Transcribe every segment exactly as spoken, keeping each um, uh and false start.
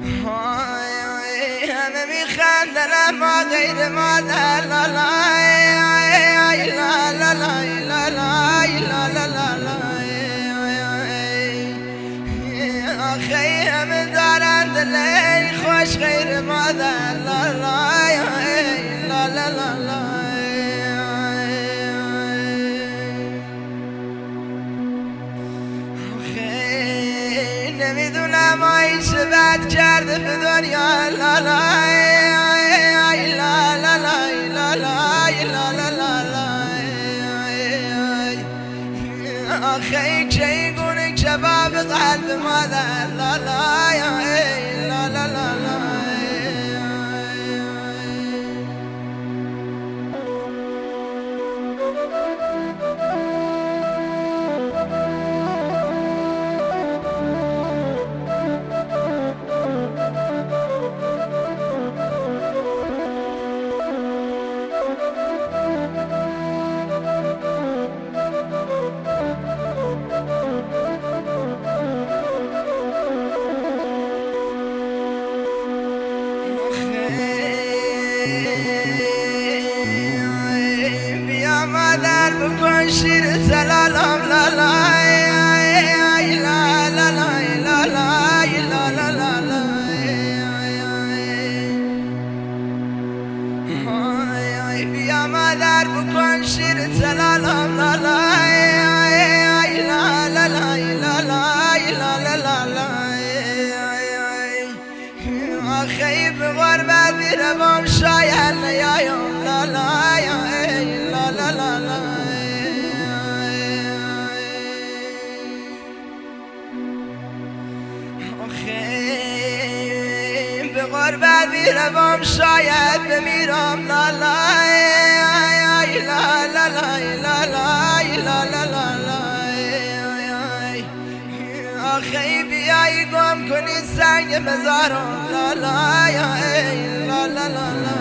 همه میخندن ما غیر مادر لا لا لا لا لا لا لا لا آخی همه دارن دلی خوش غیر مادر لا لا لا لا لا نمیدونم آیی چه بد کرده به دنیا لا لا لا لا لا لا لا لا آخی که گونه کباب قلب مادر لا لا لا لا لا بیا مادر بکن شیر زلالم لا لا لا لا لا لا لا لا بیا مادر بکن شیر زلالم لا لا لا لا لا لا لا آخی به غربت میروم شاید نیایم لا لا لا لا لا لا آخی به غربت میروم شاید بمیرم لا لا لا لا لا لا لا لا آخی بیایی گم کنی سنگ مزارم لا لا لا لا لا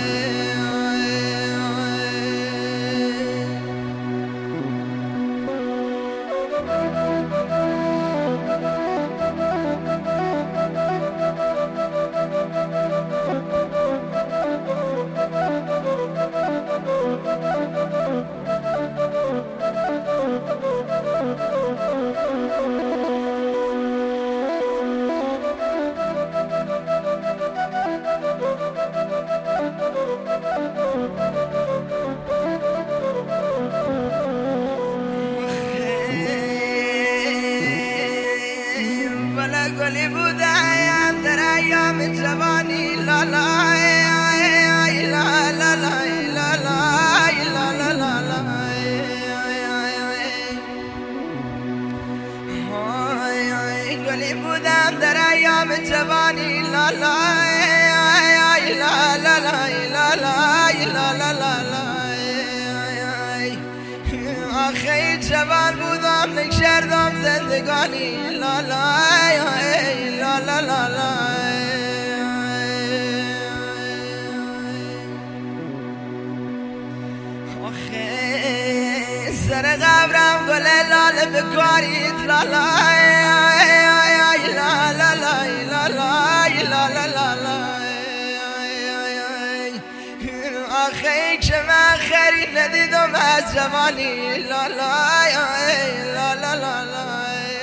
گلی بودم در ایام جوانی لا لا لا لا لا لا لا لا گلی بودم در ایام جوانی لا لا لا لا لا لا لا آخی جوان بودم نکردم زندگانی لا لا لا لا لا لا آخی سر قبرم گل لاله بکارید لا لا لا لا لا لا لا لا آخی که من خرید ندیدم از جوانی لا لا لا لا لا لا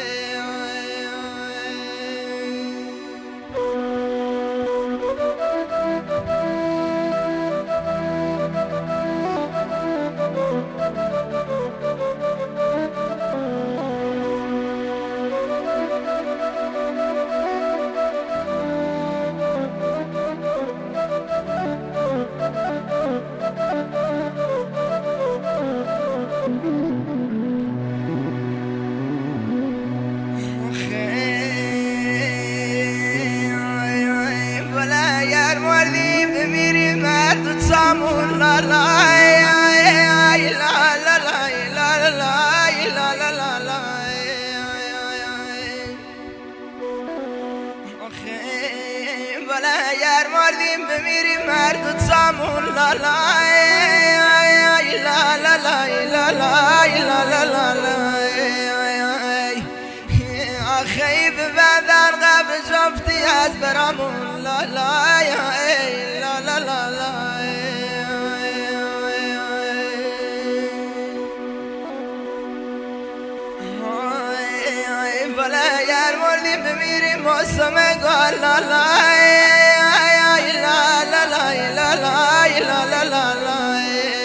سامون لا لا لا لا لا لا لا لا لا آخی ولی اگر مردیم بمیریم مرد سامون لا لا لا لا لا لا لا لا لا آخی ببندن قبل گرفتی از برامون لا لا لا لا لا لا بله گر مردیم بمیریم موسم گل لا لا لا لا لا لا لا لا لا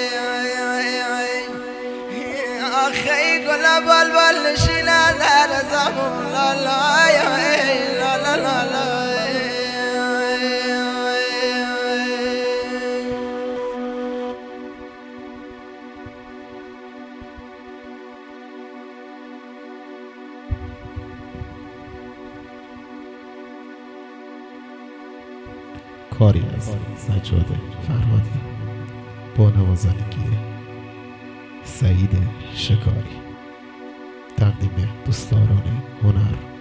آخی گل بال بال نشینه در زمون لا لا لا لا لا لا کاری از سجاد فرهادی با نوازندگی سعید شکاری، تقدیم دوستداران هنر.